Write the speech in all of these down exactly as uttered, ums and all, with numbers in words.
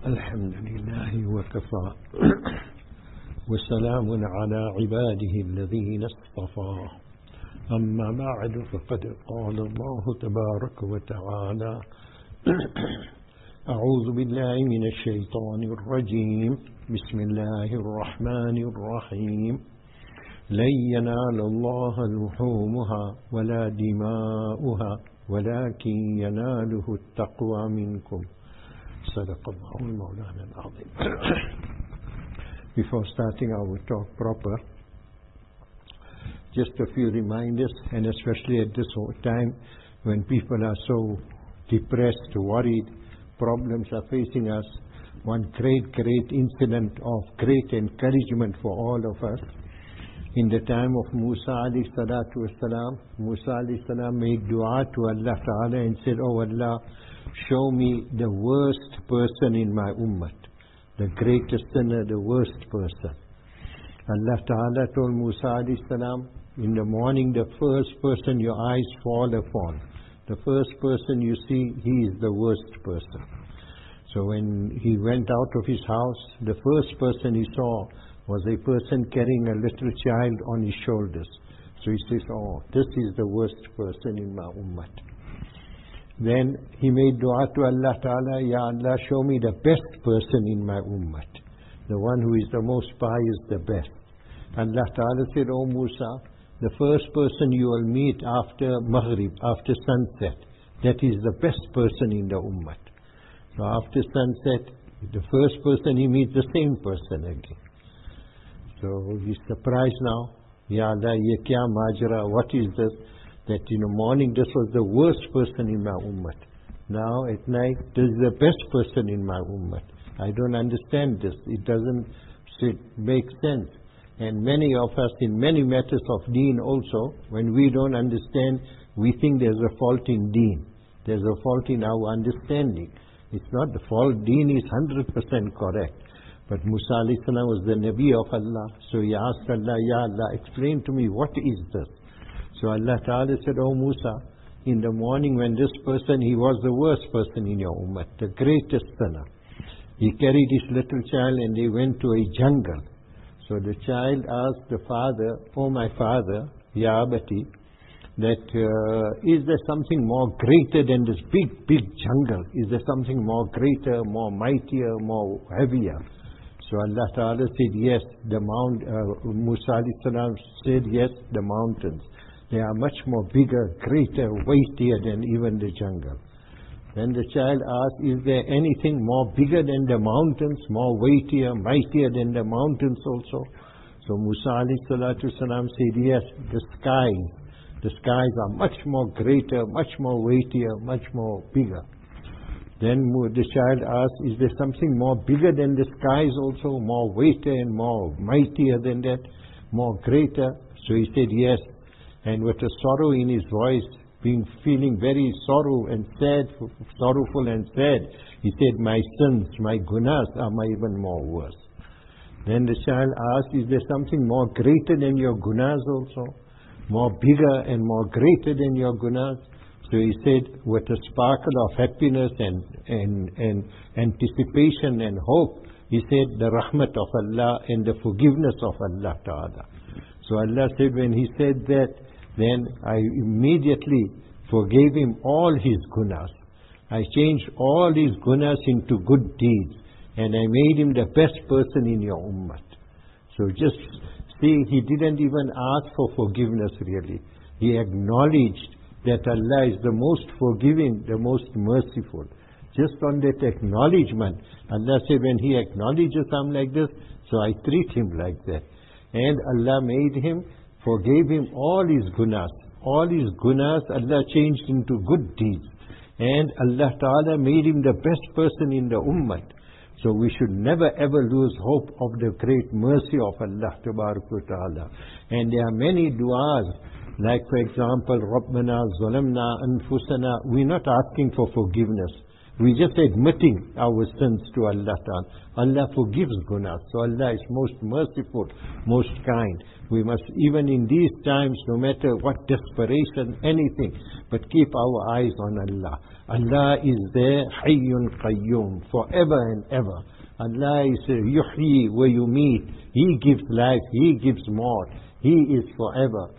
الحمد لله وكفى وسلام على عباده الذين اصطفى أما بعد فقد قال الله تبارك وتعالى أعوذ بالله من الشيطان الرجيم بسم الله الرحمن الرحيم لن ينال الله لحومها ولا دماؤها ولكن يناله التقوى منكم صدق الله المولانا العظيم. Before starting our talk proper, just a few reminders, and especially at this time when people are so depressed, worried, problems are facing us. One great, great incident of great encouragement for all of us. In the time of Musa alayhi salatu wasalam, Musa alayhi salam made dua to Allah Ta'ala and said, "Oh Allah, show me the worst person in my ummah, the greatest sinner, the worst person." Allah Ta'ala told Musa alayhi salam, in the morning the first person your eyes fall upon, the first person you see, he is the worst person. So when he went out of his house, the first person he saw was a person carrying a little child on his shoulders. So he says, "Oh, this is the worst person in my ummah." Then he made dua to Allah Ta'ala, "Ya Allah, show me the best person in my ummah, the one who is the most pious, the best." Allah Ta'ala said, "Oh Musa, the first person you will meet after Maghrib, after sunset, that is the best person in the ummah." So after sunset, the first person he meets, the same person again. So he's surprised now. Ya Allah, ye kya majra, what is this? That in the morning this was the worst person in my ummah. Now at night this is the best person in my ummah. I don't understand this. It doesn't make sense. And many of us in many matters of deen also, when we don't understand, we think there's a fault in deen. There's a fault in our understanding. It's not the fault. Deen is one hundred percent correct. But Musa alayhi salam was the Nabi of Allah. So he asked Allah, "Ya Allah, explain to me, what is this?" So Allah Ta'ala said, "Oh Musa, in the morning when this person, he was the worst person in your ummah, the greatest sinner. He carried his little child and they went to a jungle. So the child asked the father, 'Oh my father, Ya Abati, that uh, is there something more greater than this big, big jungle? Is there something more greater, more mightier, more heavier?' So Allah Ta'ala said, yes, the mount, uh, Musa alayhi salam said, yes, the mountains. They are much more bigger, greater, weightier than even the jungle. Then the child asked, is there anything more bigger than the mountains, more weightier, mightier than the mountains also? So Musa alayhi salatu salam said, yes, the skies. The skies are much more greater, much more weightier, much more bigger. Then the child asked, is there something more bigger than the skies also, more weightier and more mightier than that, more greater? So he said, yes. And with a sorrow in his voice, being feeling very sorrow and sad, sorrowful and sad, he said, my sins, my gunas are my even more worse. Then the child asked, is there something more greater than your gunas also, more bigger and more greater than your gunas? So he said, with a sparkle of happiness and, and, and anticipation and hope, he said, the rahmat of Allah and the forgiveness of Allah Ta'ala. So Allah said, when he said that, then I immediately forgave him all his gunas. I changed all his gunas into good deeds, and I made him the best person in your ummah. So just see, he didn't even ask for forgiveness really. He acknowledged that Allah is the most forgiving, the most merciful. Just on that acknowledgement, Allah said, when he acknowledges something like this, so I treat him like that. And Allah made him, forgave him all his gunas. All his gunas, Allah changed into good deeds. And Allah Ta'ala made him the best person in the ummah. So we should never ever lose hope of the great mercy of Allah Ta'ala. And there are many du'as, like for example, Rabbana zalamna anfusana. We're not asking for forgiveness. We're just admitting our sins to Allah Ta'ala. Allah forgives gunas. So Allah is most merciful, most kind. We must, even in these times, no matter what desperation, anything, but keep our eyes on Allah. Allah is there, Hayyun Qayyum, forever and ever. Allah is uh, Yuhyi wa Yumeet. He gives life, He gives more. He is forever.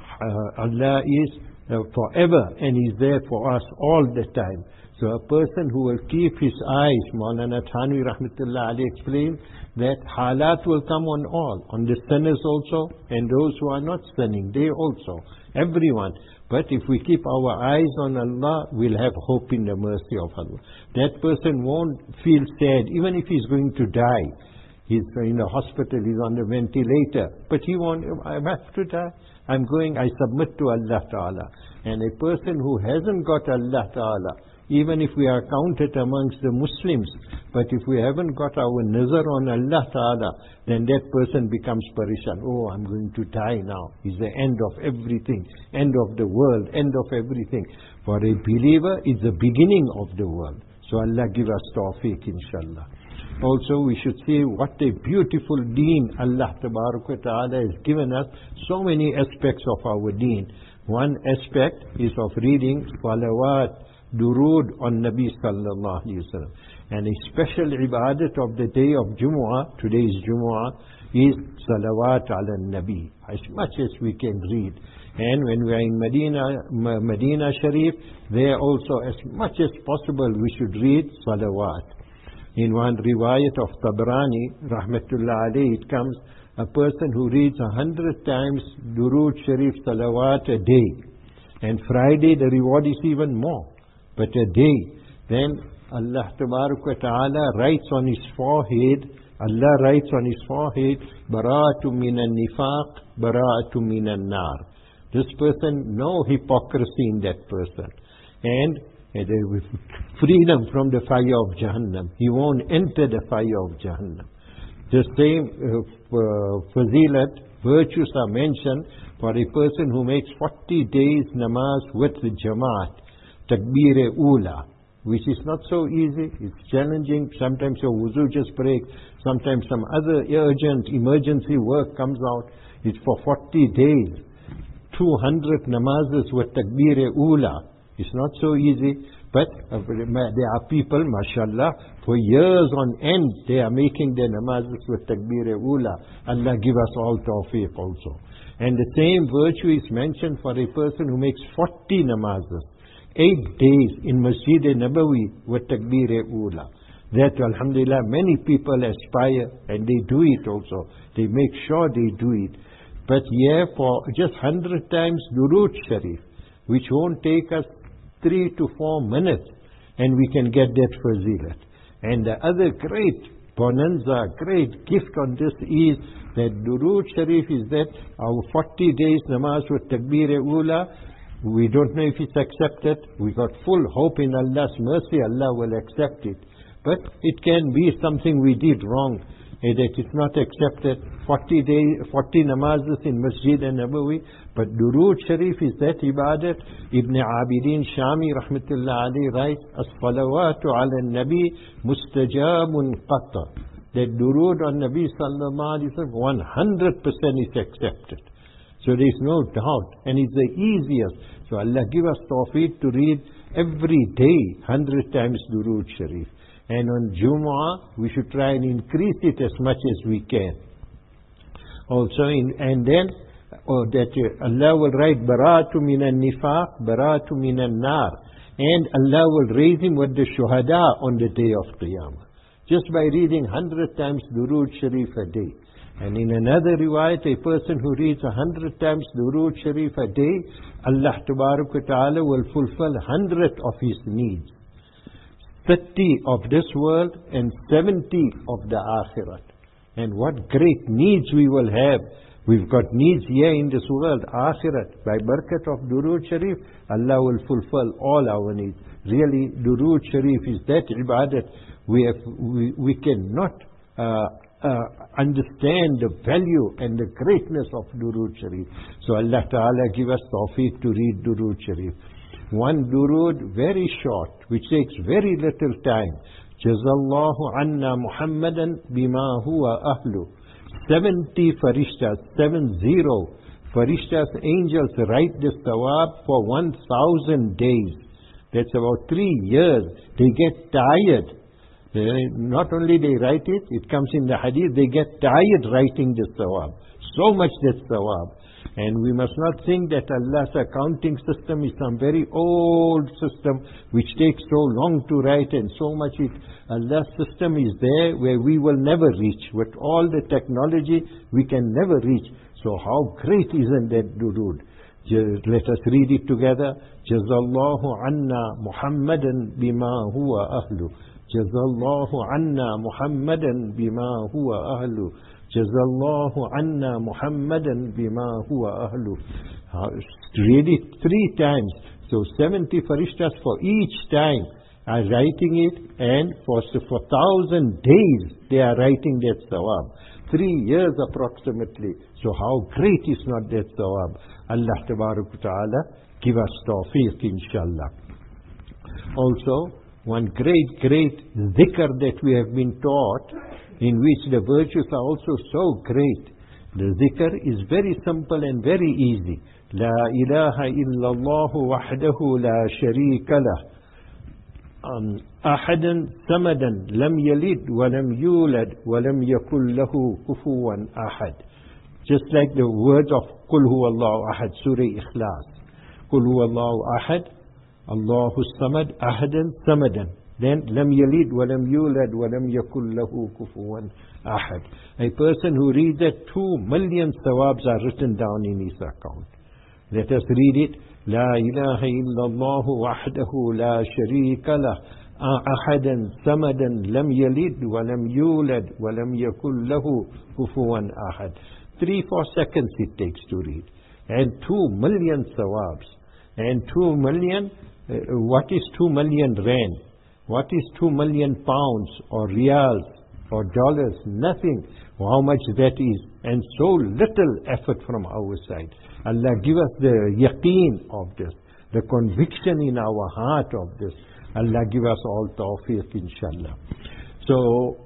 Uh, Allah is uh, forever and is there for us all the time. So a person who will keep his eyes, Maulana Thanwi Rahmatullah Ali explained that halat will come on all, on the sinners also and those who are not sinning, they also, everyone. But if we keep our eyes on Allah, we'll have hope in the mercy of Allah. That person won't feel sad, even if he's going to die. He's in the hospital, he's on the ventilator, but he won't, I have to die. I'm going, I submit to Allah Ta'ala. And a person who hasn't got Allah Ta'ala, even if we are counted amongst the Muslims, but if we haven't got our nazar on Allah Ta'ala, then that person becomes parishan. Oh, I'm going to die now. It's the end of everything, end of the world, end of everything. For a believer, it's the beginning of the world. So Allah give us tawfiq, inshallah. Also, we should see what a beautiful deen Allah Ta'ala has given us. So many aspects of our deen. One aspect is of reading salawat, durood on Nabi Sallallahu Alaihi Wasallam. And a special ibadat of the day of Jumu'ah, today's Jumu'ah, is salawat ala Nabi, as much as we can read. And when we are in Medina, Medina Sharif, there also as much as possible we should read salawat. In one riwayat of Tabrani, Rahmatullah alayhi, it comes, a person who reads a hundred times Durood Sharif Salawat a day. And Friday the reward is even more. But a day, then Allah Ta'ala writes on his forehead, Allah writes on his forehead, Bara'atu minan nifaq, Bara'atu minan nar. This person, no hypocrisy in that person. And uh, with freedom from the fire of Jahannam. He won't enter the fire of Jahannam. The same uh, uh, fazilat, virtues are mentioned for a person who makes forty days namaz with the Jamaat, Takbir-e-Ula, which is not so easy, it's challenging. Sometimes your wuzu just breaks, sometimes some other urgent emergency work comes out. It's for forty days, two hundred namazes with Takbir-e-Ula. It's not so easy, but uh, there are people, mashallah, for years on end, they are making their namazes with Takbir-e-Ula. Allah give us all tawfiq also. And the same virtue is mentioned for a person who makes forty namazes, eight days in Masjid-e-Nabawi with Takbir-e-Ula. That, alhamdulillah, many people aspire and they do it also. They make sure they do it. But yeah, for just hundred times Durood Sharif, which won't take us three to four minutes, and we can get that fazilat. And the other great bonanza, great gift on this is that Durood Sharif is that our forty days namaz with Takbir-e-Ula, we don't know if it's accepted. We got full hope in Allah's mercy, Allah will accept it. But it can be something we did wrong, and that it's not accepted. forty days, forty namazes in Masjid al-Nabawi, but Durood Sharif is that ibadat. Ibn Abidin Shami Rahmatullah Ali writes, As-salawatu ala nabi mustajabun qatta. That Durood on Nabi Sallallahu Alaihi Wasallam, one hundred percent is accepted. So there is no doubt, and it's the easiest. So Allah give us tawfiq to read every day, hundred times Durood Sharif. And on Jumu'ah, we should try and increase it as much as we can. Also, in, and then oh, that uh, Allah will write Bara'atu minan nifaq, Bara'atu minan nar, and Allah will raise him with the shuhada on the day of Qiyamah, just by reading hundred times Durood Sharif a day. And in another riwayat, a person who reads a hundred times Durood Sharif a day, Allah Ta'ala will fulfill hundred of his needs. thirty of this world and seventy of the Akhirat. And what great needs we will have. We've got needs here in this world, Akhirat. By barakat of Durood Sharif, Allah will fulfill all our needs. Really, Durood Sharif is that ibadat. We, have, we, we cannot uh, uh, understand the value and the greatness of Durood Sharif. So Allah Ta'ala give us tawfiq to read Durood Sharif. One durood, very short, which takes very little time. Jazallahu anna Muhammadan bima huwa ahlu. Seventy farishtas, seven zero farishtas, angels write this thawab for one thousand days. That's about three years. They get tired. They, not only they write it, it comes in the hadith, they get tired writing the sawab. So much that sawab. And we must not think that Allah's accounting system is some very old system which takes so long to write and so much it. Allah's system is there where we will never reach. With all the technology, we can never reach. So how great isn't that, dude? Let us read it together. Jazallahu anna Muhammadan bima huwa ahlu. Jazallahu anna Muhammadan bima huwa ahlu. Jazallahu anna Muhammadan bima huwa ahlu. Read it three times. So seventy farishtas for each time are writing it, and for for thousand days they are writing that sawab. Three years approximately. So how great is not that sawab? Allah Tabarak Ta'ala give us tawfiq, inshallah. Also, one great, great dhikr that we have been taught, in which the virtues are also so great. The dhikr is very simple and very easy. La ilaha illallah wahdahu la sharika lah. Um, ahadan samadan lam yalid wa lam yulad wa lam yakul lahu kufuwan ahad. Just like the words of Qul huwallahu ahad, Surah Ikhlas. Qul huwallahu ahad, Allahu samad, ahadan samadan. Then lam yalid wa lam yulad wa lam yakul lahu kufuwan ahad. A person who reads that, two million thawabs are written down in his account. Let us read it. La ilaha illallah wahdahu la sharika lah. Ahadan samadan lam yalid wa lam yulad wa lam yakul lahu kufuwan ahad. Three, four seconds it takes to read. And two million thawabs. And two million, uh, what is two million rand? What is two million pounds or riyals or dollars? Nothing. How much that is. And so little effort from our side. Allah give us the yaqeen of this, the conviction in our heart of this. Allah give us all tawfiq, inshallah. So,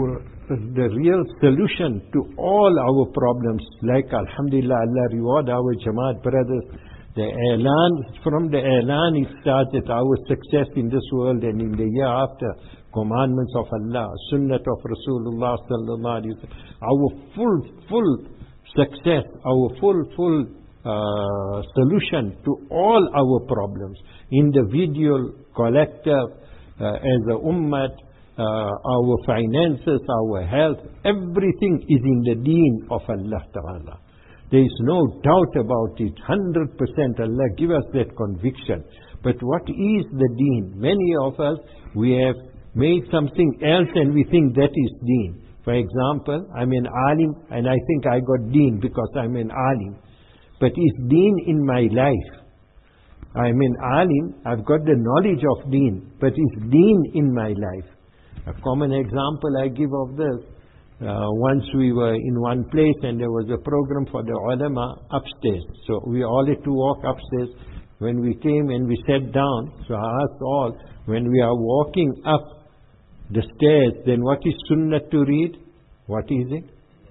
the real solution to all our problems, like alhamdulillah, Allah reward our Jamaat brothers. The I'lan, from the I'lan it starts that our success in this world and in the year after, commandments of Allah, sunnat of Rasulullah sallallahu alaihi wasallam, our full, full success, our full, full uh, solution to all our problems, individual, collective, uh, as a ummah, uh, our finances, our health, everything is in the deen of Allah Ta'ala. There is no doubt about it. one hundred percent Allah give us that conviction. But what is the deen? Many of us, we have made something else and we think that is deen. For example, I'm an alim and I think I got deen because I'm an alim. But is deen in my life? I'm an alim, I've got the knowledge of deen, but is deen in my life? A common example I give of this. Uh, once we were in one place and there was a program for the ulama upstairs. So we all had to walk upstairs. When we came and we sat down, so I asked all, when we are walking up the stairs, then what is sunnah to read? What is it?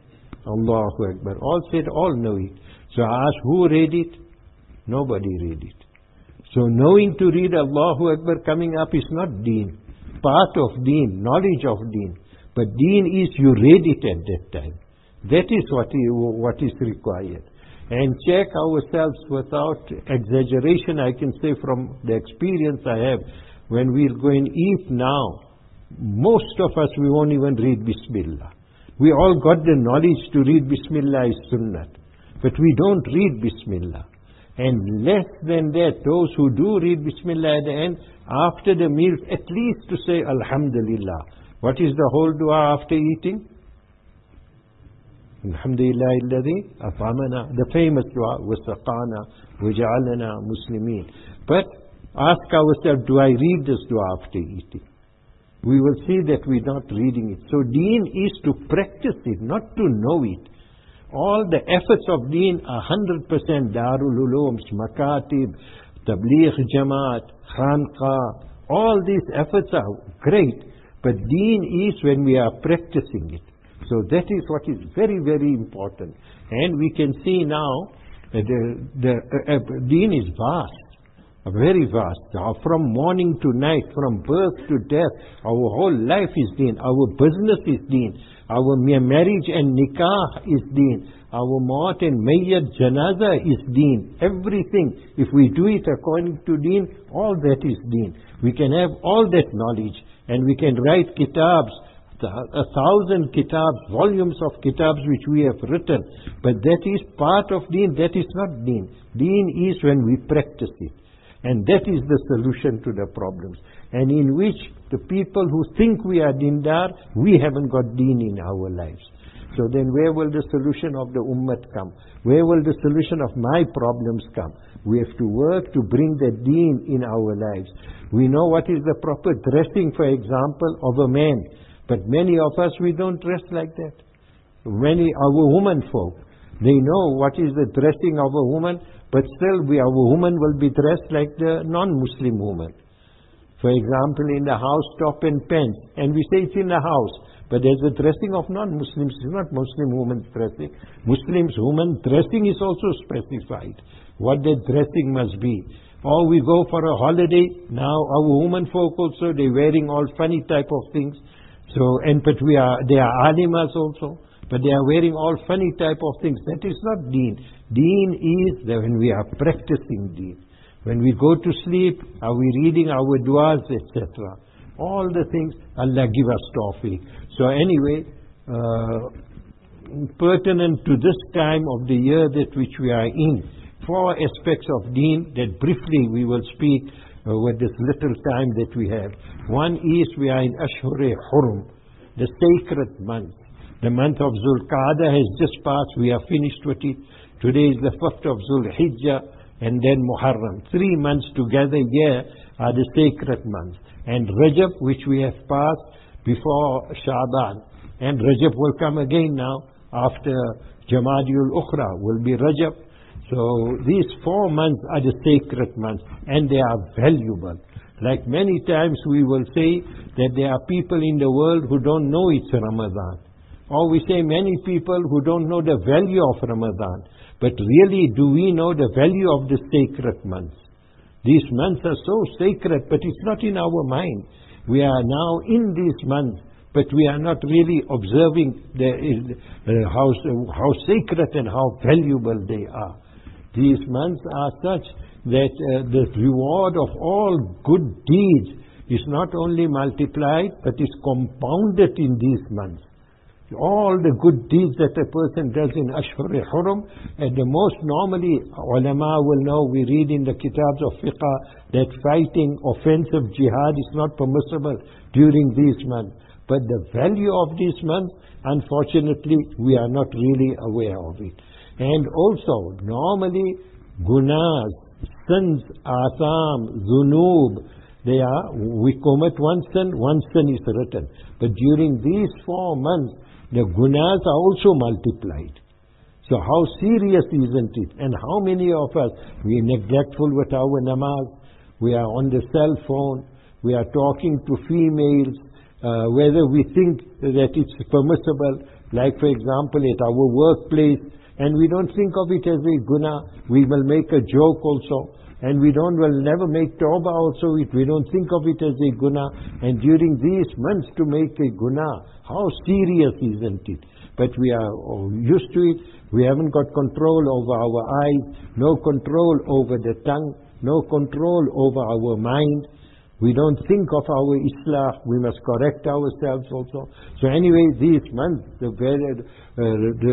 Allahu Akbar. All said, all know it. So I asked, who read it? Nobody read it. So knowing to read Allahu Akbar coming up is not deen. Part of deen, knowledge of deen. But deen is you read it at that time. That is what is, what is required. And check ourselves without exaggeration, I can say from the experience I have, when we're going to eat now, most of us, we won't even read Bismillah. We all got the knowledge to read Bismillah is Sunnat. But we don't read Bismillah. And less than that, those who do read Bismillah at the end, after the meal, at least to say Alhamdulillah. What is the whole dua after eating? Alhamdulillah alladhi at'amana. The famous dua, wasaqana, waja'alana muslimin. But ask ourselves, do I read this dua after eating? We will see that we're not reading it. So deen is to practice it, not to know it. All the efforts of deen are one hundred percent Darul Ulooms, Makatib, Tabligh Jamaat, Khanqa. All these efforts are great. But deen is when we are practicing it. So that is what is very, very important. And we can see now that the, the uh, uh, deen is vast. very vast. From morning to night, from birth to death, our whole life is deen. Our business is deen. Our marriage and nikah is deen. Our maut and mayyat janaza is deen. Everything, if we do it according to deen, all that is deen. We can have all that knowledge and we can write kitabs, a thousand kitabs, volumes of kitabs which we have written. But that is part of deen, that is not deen. Deen is when we practice it. And that is the solution to the problems. And in which the people who think we are dindar, we haven't got deen in our lives. So then where will the solution of the ummah come? Where will the solution of my problems come? We have to work to bring the deen in our lives. We know what is the proper dressing, for example, of a man. But many of us, we don't dress like that. Many, our women folk, they know what is the dressing of a woman, but still we, our woman will be dressed like the non-Muslim woman. For example, in the house, top and pants. And we say it's in the house. But there's the dressing of non-Muslims. It's not Muslim women's dressing. Muslims' women dressing is also specified. What their dressing must be. Or we go for a holiday. Now our women folk also, they're wearing all funny type of things. So, and but we are, they are alimas also. But they are wearing all funny type of things. That is not deen. Deen is that when we are practicing deen. When we go to sleep, are we reading our du'as, et cetera. All the things, Allah give us tawfiq. So anyway, uh, pertinent to this time of the year that which we are in, four aspects of deen that briefly we will speak uh, with this little time that we have. One is we are in Ashur-e-Hurum, the sacred month. The month of Zulqa'dah has just passed. We are finished with it. Today is the fifth of Zulhijjah and then Muharram. Three months together here are the sacred months. And Rajab, which we have passed before Sha'ban. And Rajab will come again now after Jamadiul Ukhra will be Rajab. So these four months are the sacred months and they are valuable. Like many times we will say that there are people in the world who don't know it's Ramadan. Or we say many people who don't know the value of Ramadan. But really, do we know the value of the sacred months? These months are so sacred, but it's not in our mind. We are now in these months, but we are not really observing the, uh, how, how sacred and how valuable they are. These months are such that uh, the reward of all good deeds is not only multiplied, but is compounded in these months. All the good deeds that a person does in Ashur-e-Hurum, and the most normally, ulama will know, we read in the kitabs of fiqh that fighting offensive jihad is not permissible during these months. But the value of these months, unfortunately, we are not really aware of it. And also, normally, gunas, sins, atham, zunub, they are, we commit one sin, one sin is written. But during these four months, the gunas are also multiplied. So how serious isn't it? And how many of us, we are neglectful with our namaz, we are on the cell phone, we are talking to females, uh, whether we think that it's permissible, like for example at our workplace, and we don't think of it as a guna, we will make a joke also. And we don't, will never make tawbah also, it, we don't think of it as a guna. And during these months to make a guna, how serious isn't it? But we are used to it, we haven't got control over our eyes, no control over the tongue, no control over our mind. We don't think of our islah, we must correct ourselves also. So anyway, these months, the very, uh, the,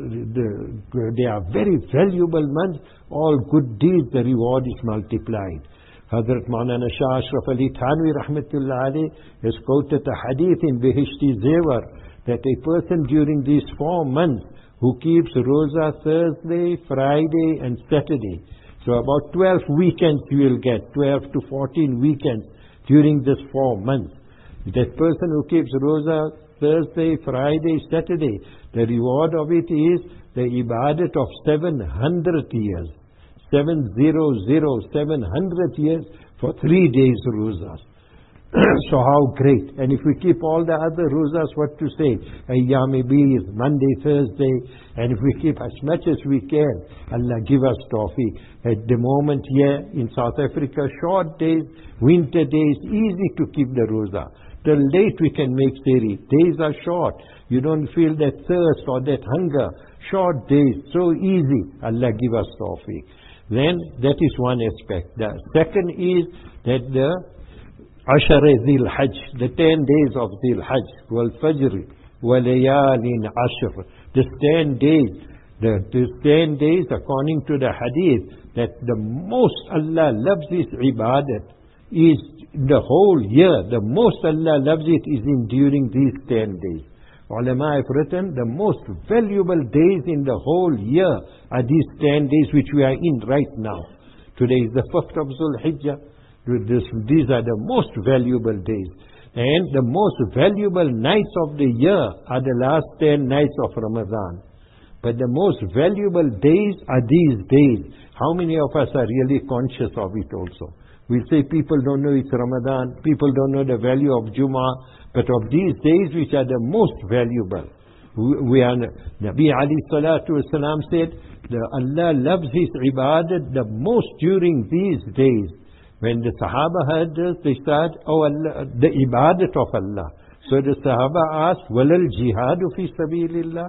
the, they are very valuable months. All good deeds, the reward is multiplied. Hazrat Maulana Shah Ashraf Ali Thanwi Rahmatullah Ali has quoted a hadith in Behishti Zewar that a person during these four months who keeps Roza Thursday, Friday and Saturday, so about twelve weekends you will get, twelve to fourteen weekends during this four months. That person who keeps Roza Thursday, Friday, Saturday, the reward of it is the ibadat of seven hundred years. seven hundred, seven hundred years for three days Rozas. So how great. And if we keep all the other rozas, what to say? Ayyam-e Beez, Monday, Thursday. And if we keep as much as we can, Allah give us tawfiq. At the moment here in South Africa, short days, winter days, easy to keep the roza. Till late we can make sehri. Days are short. You don't feel that thirst or that hunger. Short days, so easy. Allah give us tawfiq. Then that is one aspect. The second is that the Ashara Dhil Hajj, the ten days of Dhil Hajj, wal Fajr, wal Layalin Ashr, the ten days, the, the ten days according to the hadith, that the most Allah loves His ibadat is the whole year. The most Allah loves it is in during these ten days. Ulama have written the most valuable days in the whole year are these ten days which we are in right now. Today is the fifth of Dhul Hijjah. This, these are the most valuable days. And the most valuable nights of the year are the last ten nights of Ramadan. But the most valuable days are these days. How many of us are really conscious of it also? We'll say people don't know it's Ramadan, people don't know the value of Jummah, but of these days which are the most valuable. We are, Nabi alayhi salatu wasalam said, the Allah loves His ibadat the most during these days. When the Sahaba heard this, they said, oh Allah, the ibadat of Allah. So the Sahaba asked, walal jihadu fi sabilillah?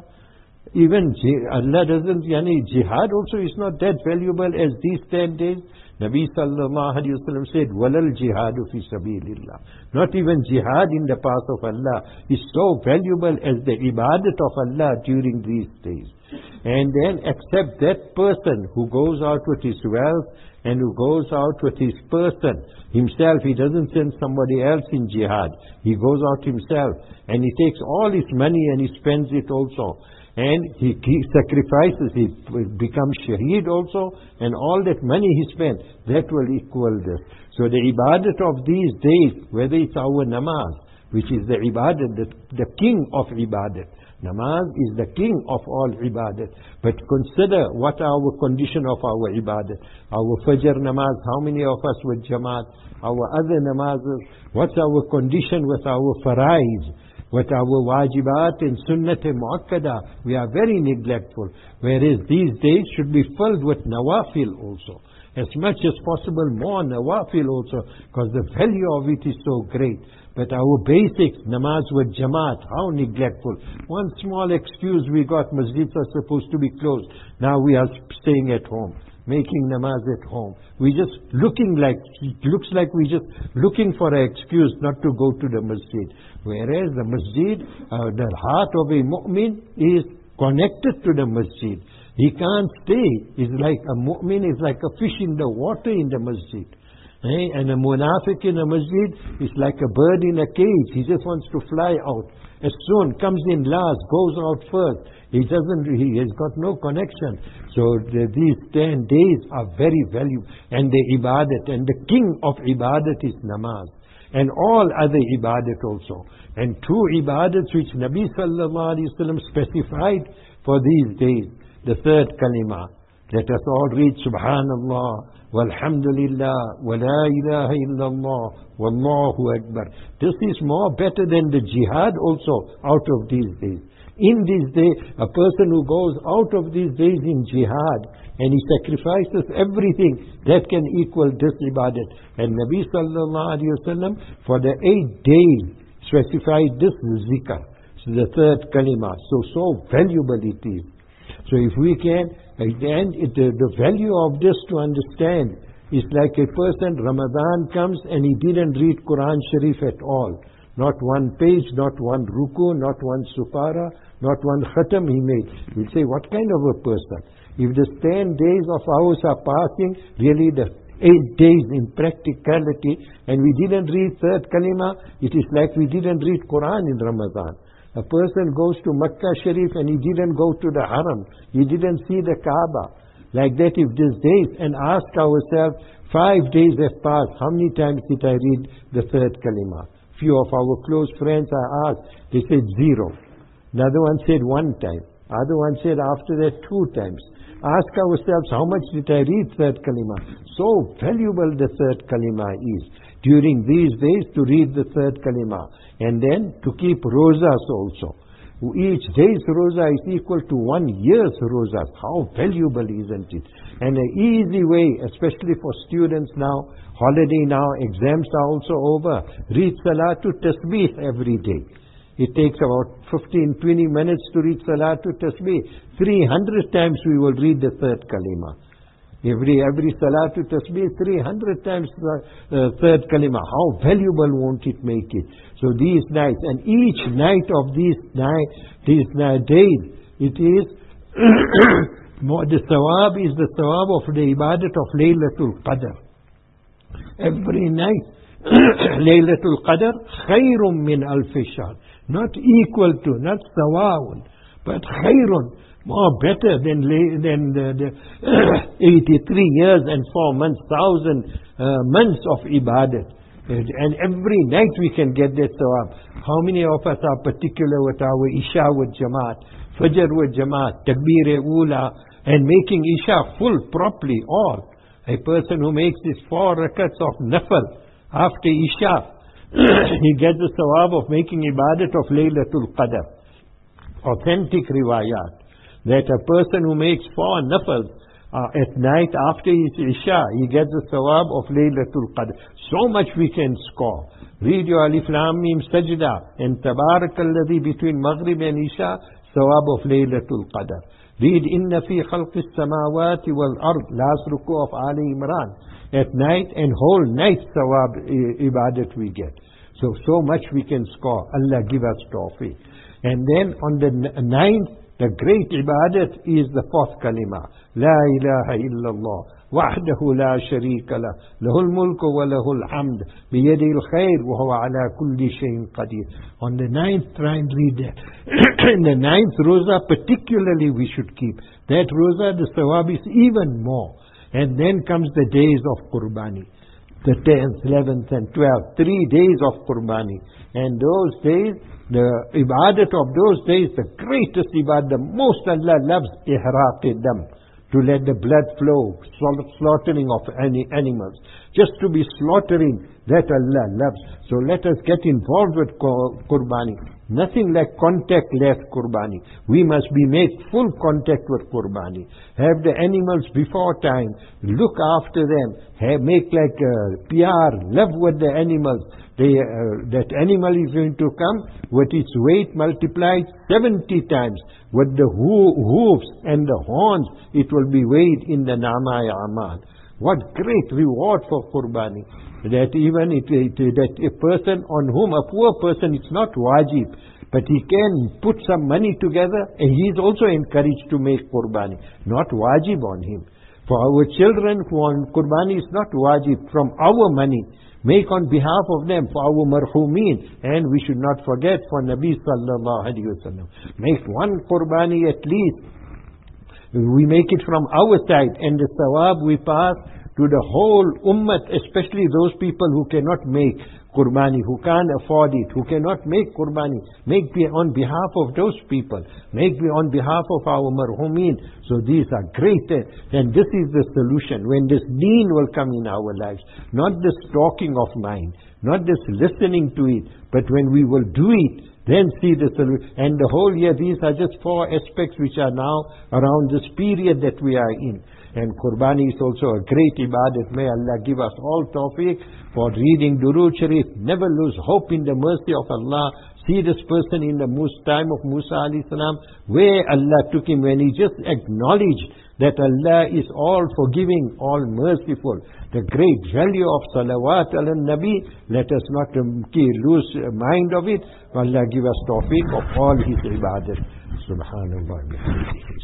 Even Allah doesn't, yani jihad also is not that valuable as these ten days. Nabi sallallahu alayhi wa sallam said, walal jihadu fi sabilillah. Not even jihad in the path of Allah is so valuable as the ibadat of Allah during these days. And then accept that person who goes out with his wealth and who goes out with his person himself. He doesn't send somebody else in jihad. He goes out himself and he takes all his money and he spends it also. And he, he sacrifices, he becomes shaheed also, and all that money he spent, that will equal this. So the ibadat of these days, whether it's our namaz, which is the ibadat, the, the king of ibadat. Namaz is the king of all ibadat. But consider what our condition of our ibadat. Our fajr namaz, how many of us with jamaat? Our other namazes, what's our condition with our faraiz? With our wajibat and sunnat and muakkada, we are very neglectful. Whereas these days should be filled with nawafil also. As much as possible more nawafil also, because the value of it is so great. But our basics, namaz with jamaat, how neglectful. One small excuse we got, masjids are supposed to be closed. Now we are staying at home, making namaz at home. We just looking like, it looks like we just looking for an excuse not to go to the masjid. Whereas the masjid, uh, the heart of a mu'min is connected to the masjid. He can't stay. It's like a mu'min is like a fish in the water in the masjid. Eh? And a munafiq in a masjid is like a bird in a cage. He just wants to fly out. As soon comes in last, goes out first. He doesn't, he has got no connection. So the, these ten days are very valuable. And the ibadat, and the king of ibadat is namaz. And all other ibadat also. And two ibadats which Nabi sallallahu alayhi wa sallam specified for these days. The third kalima. Let us all read Subhanallah, Walhamdulillah, Wa la ilaha illallah, Wallahu Akbar. This is more better than the jihad also out of these days. In these days, a person who goes out of these days in jihad and he sacrifices everything, that can equal this ibadat. And Nabi sallallahu alayhi wa sallam for the eight days specified this zikr. So the third kalima. So, so valuable it is. So if we can, and it, the, the value of this to understand is like a person, Ramadan comes and he didn't read Quran Sharif at all. Not one page, not one ruku, not one supara, not one khatam he made. We'll say, what kind of a person? If the ten days of ours are passing, really the eight days in practicality, and we didn't read third kalima, it is like we didn't read Quran in Ramadan. A person goes to Makkah Sharif and he didn't go to the Haram. He didn't see the Kaaba. Like that, if these days, and ask ourselves, five days have passed, how many times did I read the third kalima? Few of our close friends I asked, they said zero. Another one said one time. Other one said after that two times. Ask ourselves, how much did I read third kalima? So valuable the third kalima is. during these days to read the third kalima. And then to keep rosas also. Each day's rosa is equal to one year's rosas. How valuable, isn't it? And an easy way, especially for students now, holiday now, exams are also over. Read Salatul Tasbih every day. It takes about fifteen to twenty minutes to read Salatul Tasbih. three hundred times we will read the third kalima. Every every Salatul Tasbih, three hundred times the uh, third kalima. How valuable won't it make it? So these nights, and each night of these night, these uh, days, it is the thawab is the thawab of the ibadat of Laylatul Qadr. Every night, Laylatul Qadr, khayrun min alfi shahr. Not equal to, not sawa'un, but khayrun, more better than than the, the eighty-three years and four months, thousand uh, months of ibadat. And every night we can get that sawab. How many of us are particular with our Isha with Jamaat, Fajr with Jamaat, Takbir-e-Ula, and making Isha full properly, all. A person who makes his four rakats of nafal after Isha, he gets the sawab of making ibadat of Laylatul Qadr. Authentic riwayat, that a person who makes four nafals uh, at night after his Isha, he gets the sawab of Laylatul Qadr. So much we can score. Read your Alif Lam Mim Sajda and Tabarakalladhi between Maghrib and Isha, sawab of Laylatul Qadr. Read Inna fi khalqis samawati wal ard, last ruku of Ali Imran. At night and whole night sawab ibadat we get. So, so much we can score. Allah give us tawfiq. And then on the ninth, the great ibadat is the fourth kalima. La ilaha illallah. Wahdahu la sharika la. Lahul mulku wa lahul hamd. Biyadil khair wa huwa ala kulli shayin qadir. On the ninth, try and read that. In the ninth roza particularly we should keep. That roza, the sawab is even more. And then comes the days of Qurbani. The tenth, eleventh and twelfth. Three days of Qurbani. And those days, the ibadat of those days, the greatest ibadat, the most Allah loves, ihraq-e-dam, to let the blood flow, slaughtering of any animals. Just to be slaughtering, that Allah loves. So let us get involved with Qurbani. Nothing like contact-less Qurbani. We must be made full contact with Qurbani. Have the animals before time. Look after them. Have, make like uh, P R. Love with the animals. They, uh, that animal is going to come with its weight multiplied seventy times. With the ho hooves and the horns, it will be weighed in the Nama-e Amal. What great reward for Qurbani. That even it, it, that a person on whom, a poor person, it's not wajib, but he can put some money together and he is also encouraged to make Qurbani. Not wajib on him. For our children, on Qurbani is not wajib, from our money. Make on behalf of them, for our marhumeen. And we should not forget for Nabi sallallahu alayhi wa sallam. Make one Qurbani at least. We make it from our side, and the sawab we pass to the whole ummah, especially those people who cannot make Qurbani, who can't afford it, who cannot make Qurbani. Make be on behalf of those people. Make be on behalf of our marhumeen. So these are great, and this is the solution. When this deen will come in our lives, not this talking of mine, not this listening to it, but when we will do it, then see the solution. And the whole year, these are just four aspects which are now around this period that we are in. And Qurbani is also a great ibadat. May Allah give us all tawfiq for reading Durood Sharif. Never lose hope in the mercy of Allah. See this person in the time of Musa alayhi salam, where Allah took him when he just acknowledged that Allah is all forgiving, all merciful. The great value of salawat ala nabi, let us not um, lose mind of it. Allah give us tawfiq of all his ibadat. Subhanallah.